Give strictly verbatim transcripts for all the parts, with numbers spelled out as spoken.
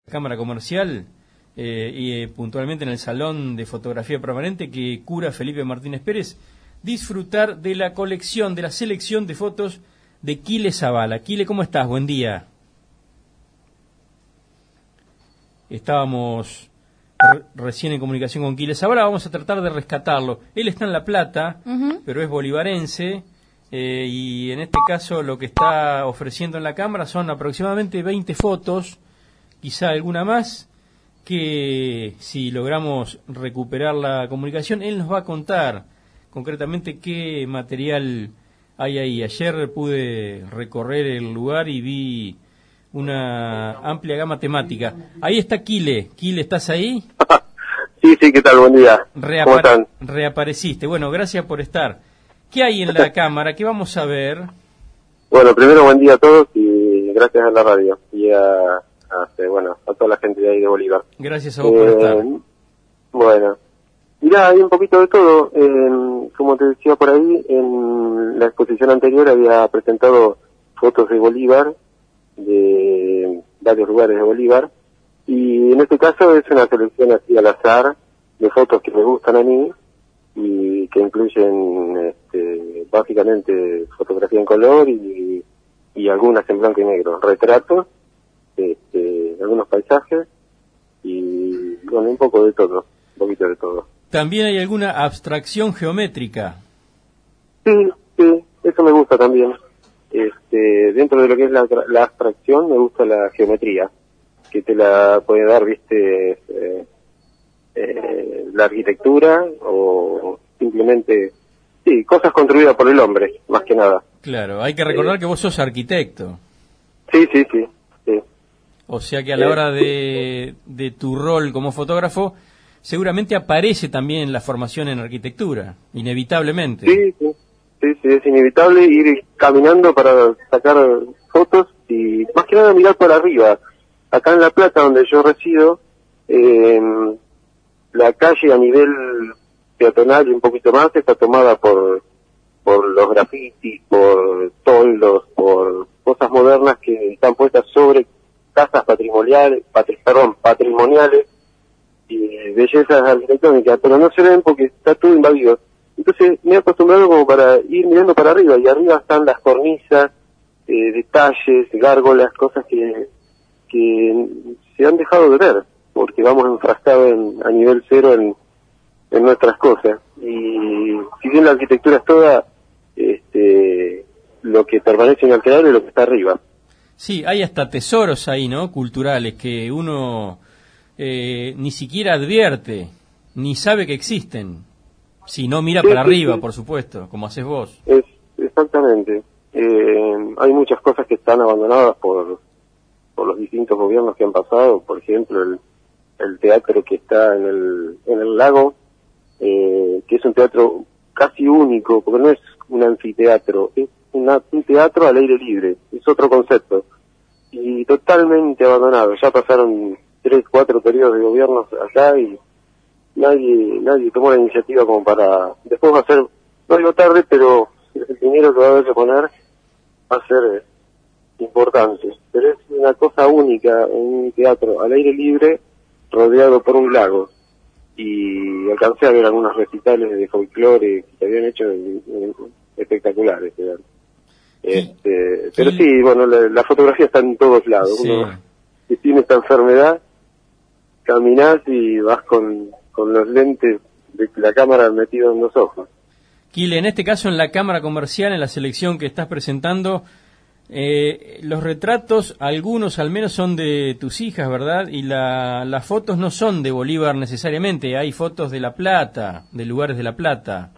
Cámara Comercial eh, y eh, puntualmente en el Salón de Fotografía Permanente que cura Felipe Martínez Pérez, disfrutar de la colección, de la selección de fotos de Quile Zavala. Quile, ¿cómo estás? Buen día. Estábamos re recién en comunicación con Quile Zavala, vamos a tratar de rescatarlo. Él está en La Plata, uh-huh. pero es bolivarense, eh, y en este caso lo que está ofreciendo en la cámara son aproximadamente veinte fotos, quizá alguna más, que si logramos recuperar la comunicación, él nos va a contar concretamente qué material hay ahí. Ayer pude recorrer el lugar y vi una amplia gama temática. Ahí está Quile. Quile, ¿estás ahí? Sí, sí, ¿qué tal? Buen día. Reapare- ¿Cómo están? Reapareciste. Bueno, gracias por estar. ¿Qué hay en la cámara? ¿Qué vamos a ver? Bueno, primero buen día a todos y gracias a la radio y a, a bueno, a toda la gente de ahí de Bolívar. Gracias a vos eh, por estar. Bueno, mirá, hay un poquito de todo. Eh, como te decía por ahí, en la exposición anterior había presentado fotos de Bolívar, de varios lugares de Bolívar, y en este caso es una selección así al azar de fotos que me gustan a mí y que incluyen este, básicamente fotografía en color y, y algunas en blanco y negro, retratos, este, algunos paisajes y bueno, un poco de todo, un poquito de todo. ¿También hay alguna abstracción geométrica? Sí, sí, eso me gusta también. Este, dentro de lo que es la, la abstracción me gusta la geometría, que te la puede dar, viste, eh, eh, la arquitectura o simplemente, sí, cosas construidas por el hombre, más que nada. Claro, hay que recordar eh, que vos sos arquitecto. Sí, sí, sí. sí. O sea que a la eh, hora de, de tu rol como fotógrafo, seguramente aparece también la formación en arquitectura, inevitablemente. Sí, sí. Sí, sí, es inevitable ir caminando para sacar fotos y más que nada mirar para arriba. Acá en La Plata, donde yo resido, eh, la calle a nivel peatonal y un poquito más está tomada por por los grafitis, por toldos, por cosas modernas que están puestas sobre casas patrimoniales, patri, perdón, patrimoniales y bellezas arquitectónicas, pero no se ven porque está todo invadido. Entonces me he acostumbrado como para ir mirando para arriba, y arriba están las cornisas, eh, detalles, gárgolas, cosas que, que se han dejado de ver, porque vamos enfrascados en, a nivel cero en, en nuestras cosas. Y si bien la arquitectura es toda, este, lo que permanece inalterable es lo que está arriba. Sí, hay hasta tesoros ahí, ¿no?, culturales, que uno eh, ni siquiera advierte, ni sabe que existen. Si no mira sí, para sí, arriba, sí. Por supuesto, como haces vos. Es, exactamente. Eh, hay muchas cosas que están abandonadas por por los distintos gobiernos que han pasado. Por ejemplo, el, el teatro que está en el en el lago, eh, que es un teatro casi único, porque no es un anfiteatro, es una, un teatro al aire libre, es otro concepto. Y totalmente abandonado. Ya pasaron tres, cuatro periodos de gobiernos acá y nadie nadie tomó la iniciativa como para después va a ser, no digo tarde, pero el dinero que va a haber que poner va a ser importante, pero es una cosa única en un teatro al aire libre rodeado por un lago, y alcancé a ver algunos recitales de folclore que se habían hecho en, en, espectaculares, ¿verdad? Este, pero sí, bueno, la, la fotografía está en todos lados. Sí. Uno que tiene esta enfermedad, caminás y vas con con los lentes de la cámara metidos en los ojos. Quile, en este caso en la cámara comercial, en la selección que estás presentando, eh, los retratos, algunos al menos son de tus hijas, ¿verdad? Y la, las fotos no son de Bolívar necesariamente, hay fotos de La Plata, de lugares de La Plata.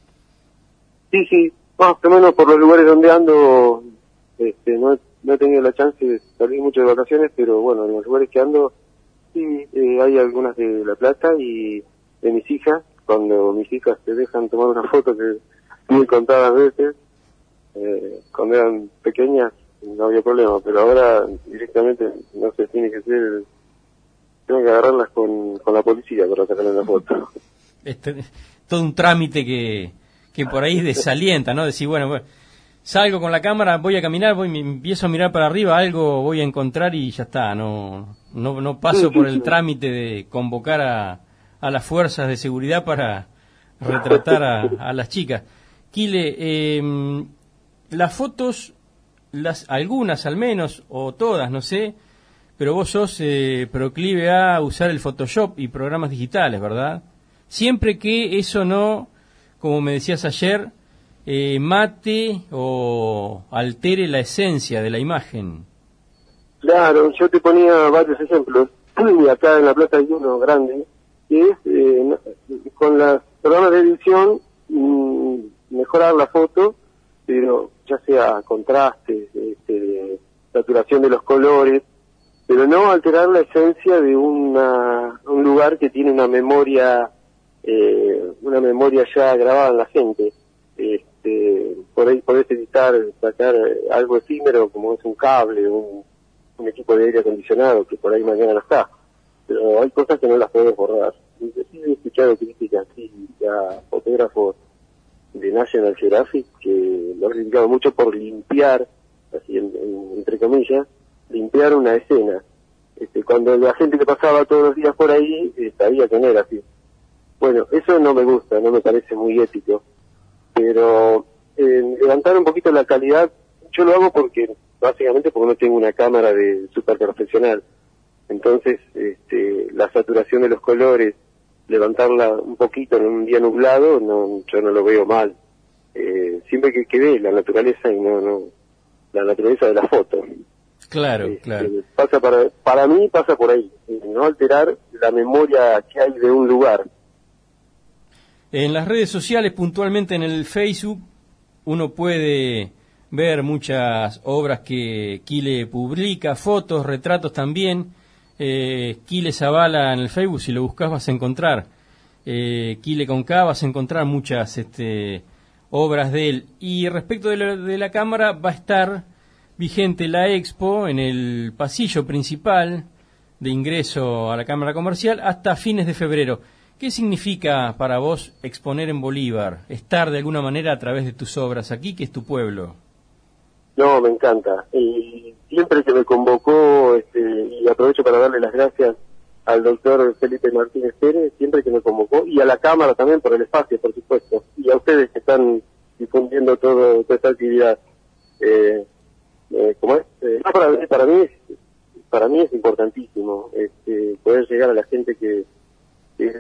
Sí, sí, más o menos por los lugares donde ando, este, no, he, no he tenido la chance de salir mucho de vacaciones, pero bueno, en los lugares que ando, sí, eh, hay algunas de La Plata y de mis hijas, cuando mis hijas te dejan tomar una foto, que muy contadas veces, eh, cuando eran pequeñas no había problema, pero ahora directamente, no sé, tiene que ser, tengo que agarrarlas con, con la policía para sacarle la foto. Este, todo un trámite que, que por ahí desalienta, ¿no? Decir, bueno, bueno salgo con la cámara, voy a caminar, voy, me empiezo a mirar para arriba, algo voy a encontrar y ya está, no no, no paso sí, sí, por el sí. trámite de convocar a, a las fuerzas de seguridad para retratar a, a las chicas. Kile, eh, las fotos, las algunas al menos, o todas, no sé, pero vos sos eh, proclive a usar el Photoshop y programas digitales, ¿verdad? Siempre que eso no, como me decías ayer, eh, mate o altere la esencia de la imagen. Claro, yo te ponía varios ejemplos, y acá en La Plata hay uno grande, que es, eh, con los programas de edición, mmm, mejorar la foto, pero ya sea contraste, este, saturación de los colores, pero no alterar la esencia de una, un lugar que tiene una memoria, eh, una memoria ya grabada en la gente. Este, por ahí podés editar, sacar algo efímero como es un cable, un, un equipo de aire acondicionado que por ahí mañana no está, pero hay cosas que no las podés borrar. Inclusive he escuchado críticas así a fotógrafos de National Geographic que lo han criticado mucho por limpiar, así en, en, entre comillas, limpiar una escena. Este, cuando la gente que pasaba todos los días por ahí eh, sabía que no era así. Bueno, eso no me gusta, no me parece muy ético, pero eh, levantar un poquito la calidad, yo lo hago porque básicamente porque no tengo una cámara de super profesional, entonces este, la saturación de los colores, levantarla un poquito en un día nublado, no, yo no lo veo mal, eh, siempre que quede la naturaleza y no, no la naturaleza de la foto. Claro, este, claro. Pasa para, para mí pasa por ahí, eh, no alterar la memoria que hay de un lugar. En las redes sociales, puntualmente en el Facebook, uno puede ver muchas obras que Kile publica, fotos, retratos también. Eh, Kile Zavala en el Facebook, si lo buscas vas a encontrar. Eh, Kile con K vas a encontrar muchas este, obras de él. Y respecto de la, de la cámara, va a estar vigente la expo en el pasillo principal de ingreso a la Cámara Comercial hasta fines de febrero. ¿Qué significa para vos exponer en Bolívar, estar de alguna manera a través de tus obras aquí, que es tu pueblo? No, me encanta. Y siempre que me convocó, este, y aprovecho para darle las gracias al doctor Felipe Martínez Pérez, siempre que me convocó, y a la Cámara también por el espacio, por supuesto, y a ustedes que están difundiendo todo, toda esta actividad. Eh, eh, ¿cómo es? Eh, no, para, para mí es, para mí es importantísimo este, poder llegar a la gente que... que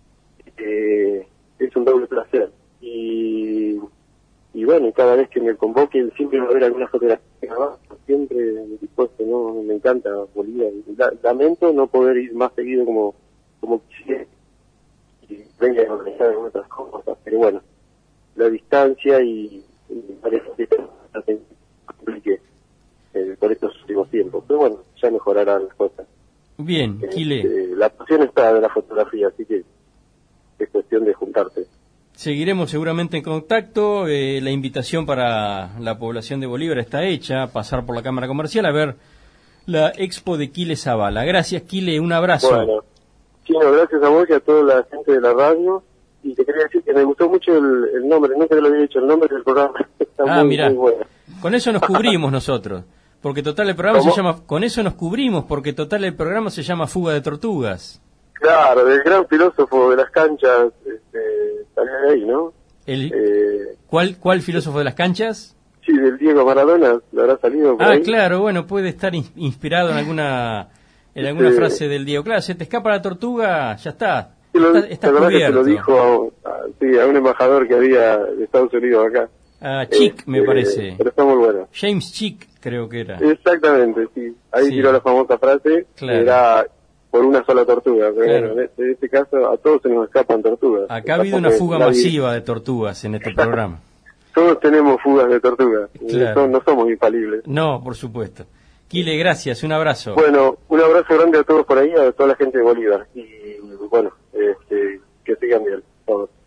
Eh, es un doble placer y, y bueno, cada vez que me convoquen siempre va a haber alguna fotografía abajo, siempre dispuesto, no, me encanta Bolívar. La, lamento no poder ir más seguido como como quisiera y venga a organizar algunas otras cosas, pero bueno, la distancia y, y parece que se complique eh, por estos últimos tiempos, pero bueno, ya mejorarán las cosas. Bien, Kile. Eh, la pasión está de la fotografía, así que es cuestión de juntarte. Seguiremos seguramente en contacto. Eh, la invitación para la población de Bolívar está hecha, pasar por la Cámara Comercial a ver la expo de Kile Zavala. Gracias, Kile, un abrazo. Bueno, Chino, gracias a vos y a toda la gente de la radio. Y te quería decir que me gustó mucho el, el nombre, nunca te lo había dicho, el nombre del programa está ah, muy, mirá, muy bueno. Con eso nos cubrimos nosotros, porque total el programa ¿Cómo? se llama, con eso nos cubrimos, porque total el programa se llama Fuga de Tortugas. Claro, del gran filósofo de las canchas, este, salió de ahí, ¿no? El, eh, ¿cuál, ¿Cuál filósofo de las canchas? Sí, del Diego Maradona, le habrá salido por Ah, ahí. claro, bueno, puede estar in, inspirado en alguna en alguna este, frase del Diego. Claro, se te escapa la tortuga, ya está. Lo, Estás, estás la verdad que se cubierto. lo dijo a, a, sí, a un embajador que había de Estados Unidos acá. Ah, Chick, este, me parece. Pero está muy bueno. James Chick, creo que era. Exactamente, sí. Ahí Sí. tiró la famosa frase, Claro. que era por una sola tortuga. Pero Claro. bueno, en este, en este caso a todos se nos escapan tortugas. Acá ha habido una Tampoco fuga nadie- masiva de tortugas en este programa. Todos tenemos fugas de tortugas. Claro. No, no somos infalibles. No, por supuesto. Kile, gracias, un abrazo. Bueno, un abrazo grande a todos por ahí, a toda la gente de Bolívar. Y bueno, este, que sigan bien todos.